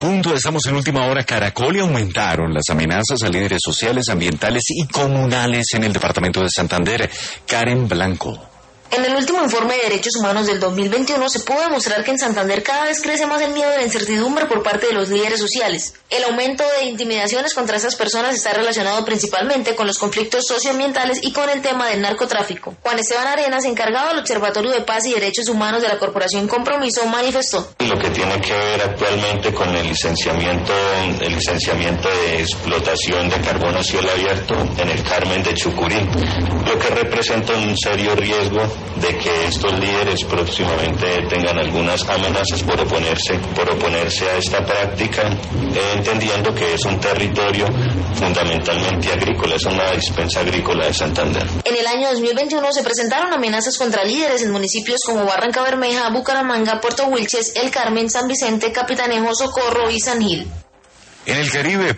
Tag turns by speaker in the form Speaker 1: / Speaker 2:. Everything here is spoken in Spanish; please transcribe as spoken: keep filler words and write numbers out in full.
Speaker 1: punto, estamos en última hora. Caracol y aumentaron las amenazas a líderes sociales, ambientales y comunales en el departamento de Santander. Karen Blanco.
Speaker 2: En el último informe de Derechos Humanos del dos mil veintiuno se pudo demostrar que en Santander cada vez crece más el miedo y la incertidumbre por parte de los líderes sociales. El aumento de intimidaciones contra estas personas está relacionado principalmente con los conflictos socioambientales y con el tema del narcotráfico. Juan Esteban Arenas, encargado del Observatorio de Paz y Derechos Humanos de la Corporación Compromiso, manifestó.
Speaker 3: Lo que tiene que ver actualmente con el licenciamiento, el licenciamiento de explotación de carbono a cielo abierto en el Carmen de Chucurí, lo que representa un serio riesgo de que estos líderes próximamente tengan algunas amenazas por oponerse, por oponerse a esta práctica, eh, entendiendo que es un territorio fundamentalmente agrícola, es una dispensa agrícola de Santander.
Speaker 2: En el año dos mil veintiuno se presentaron amenazas contra líderes en municipios como Barranca Bermeja, Bucaramanga, Puerto Wilches, El Carmen, San Vicente, Capitanejo, Socorro y San Gil.
Speaker 1: En el Caribe,